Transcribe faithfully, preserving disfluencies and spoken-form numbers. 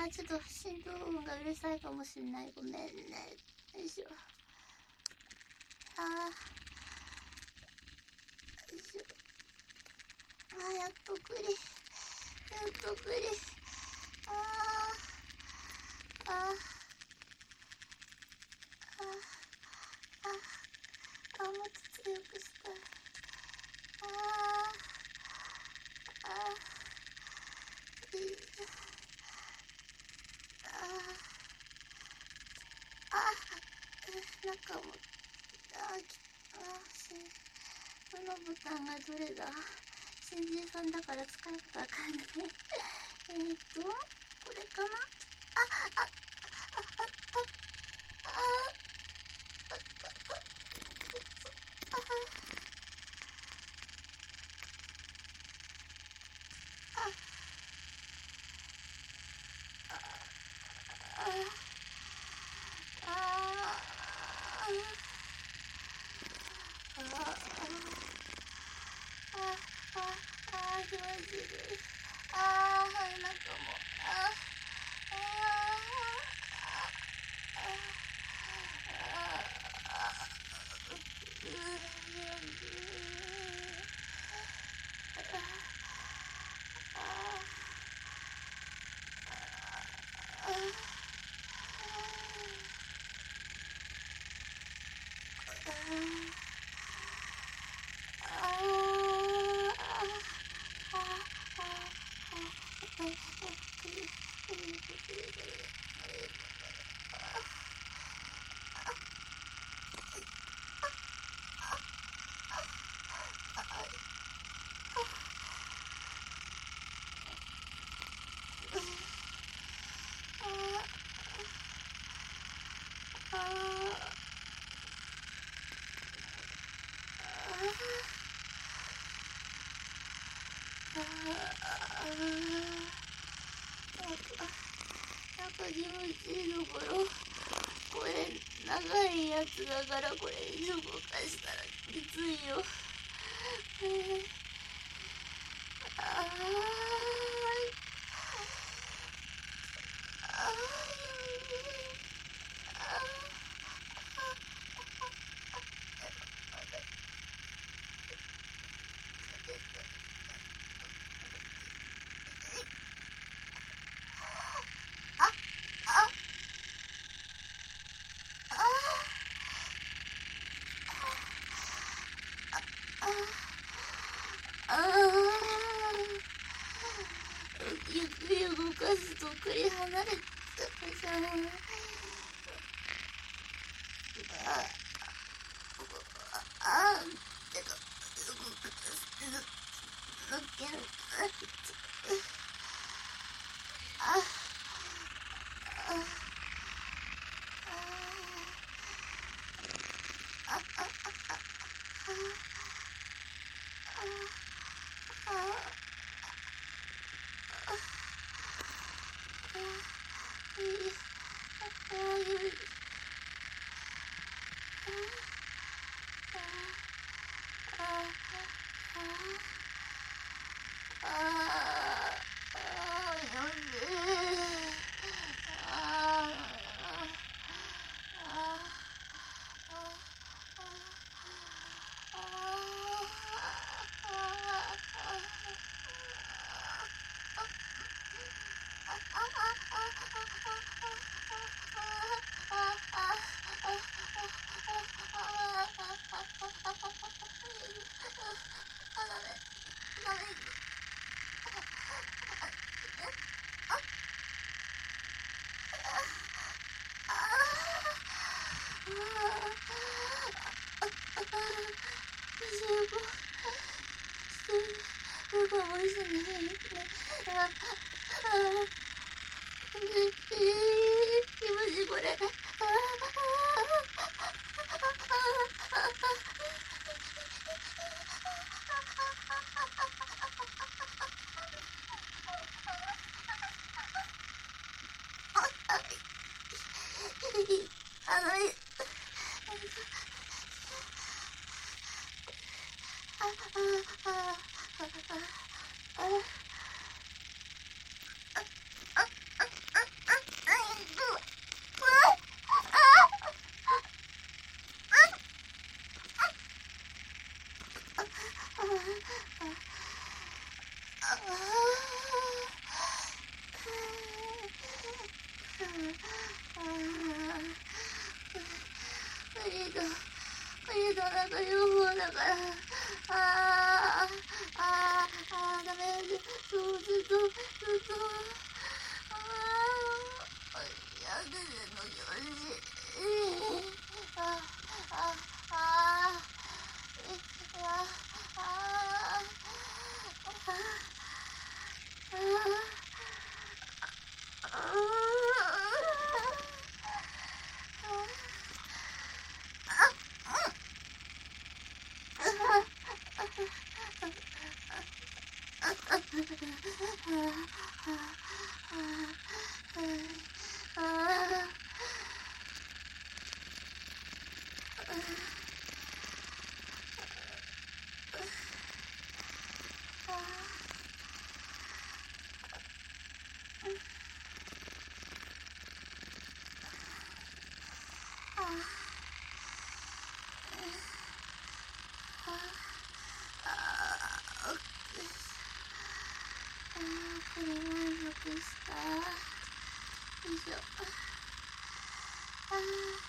あ、ちょっと振動音がうるさいかもしんない。ごめんね。よいしょ。あー。よいしょ。あー、やっとくり。やっとくり。あー。あー。あー。あー。あー、もっと強くしたい。あー。あー。いい。あー。あー。なんかもう、あー、き、あー、し、どのボタンがどれだ？新人さんだから使い方わかんない。えーっと、これかな？あ、あ、あ、あ、あ、あ、気持ちいい。あー、はい、なんかもう、あー、あー、あなんか気持ちいいところ、これ長いやつだからこれ以上動かしたらきついよ。えー、あー、あー、ああー、ゆっくり動かすと繰り離れちゃったじゃん。ああー、てか、動かす、抜ける。ああああああフリード、フリードなんか両方だから、あー、あー、あー、ダメ、そう、ずっと、ずっと、あー、やだのよし、あー、あー、あー、え、あー、あー、あー、これ満足した。よいしょ。あー